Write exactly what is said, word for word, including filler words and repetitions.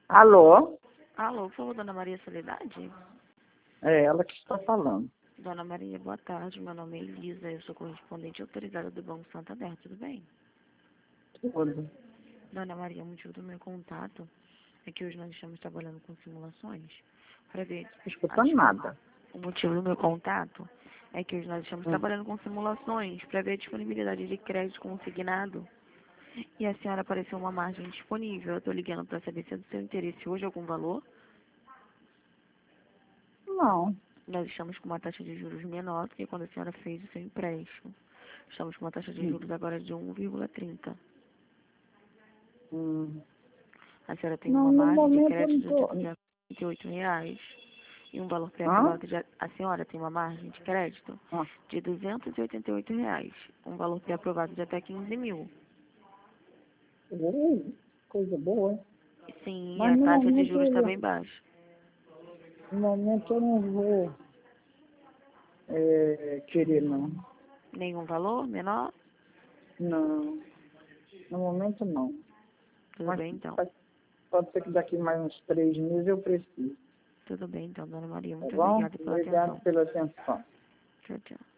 Alô? Alô, por favor, Dona Maria Soledade? É ela que está falando. Dona Maria, boa tarde. Meu nome é Elisa, eu sou correspondente autorizada do Banco Santander, tudo bem? Tudo. Dona Maria, o motivo do meu contato é que hoje nós estamos trabalhando com simulações para ver... Escutando nada. O motivo do meu contato é que hoje nós estamos Hum. trabalhando com simulações para ver a disponibilidade de crédito consignado. E a senhora apareceu uma margem disponível. Eu estou ligando para saber se é do seu interesse hoje algum valor. Não. Nós estamos com uma taxa de juros menor do que quando a senhora fez o seu empréstimo. Estamos com uma taxa de Hum. juros agora de um vírgula trinta. Hum. A senhora tem Não, uma no margem de momento eu crédito não de tô. duzentos e trinta e oito reais e um valor Hã? pré-aprovado de... A senhora tem uma margem de crédito Ah, de duzentos e oitenta e oito reais, um valor pré-aprovado de até quinze mil. uh, coisa boa. Sim, Mas a no taxa de momento, juros está eu, bem baixa. no momento eu não vou é, querer, não. Nenhum valor menor? Não. No momento, não. Tudo Mas bem, então. pode pode ser que daqui mais uns três meses eu precise. Tudo bem, então, Dona Maria. Tá Muito bom? obrigada pela Obrigado atenção. pela atenção. Tchau, tchau.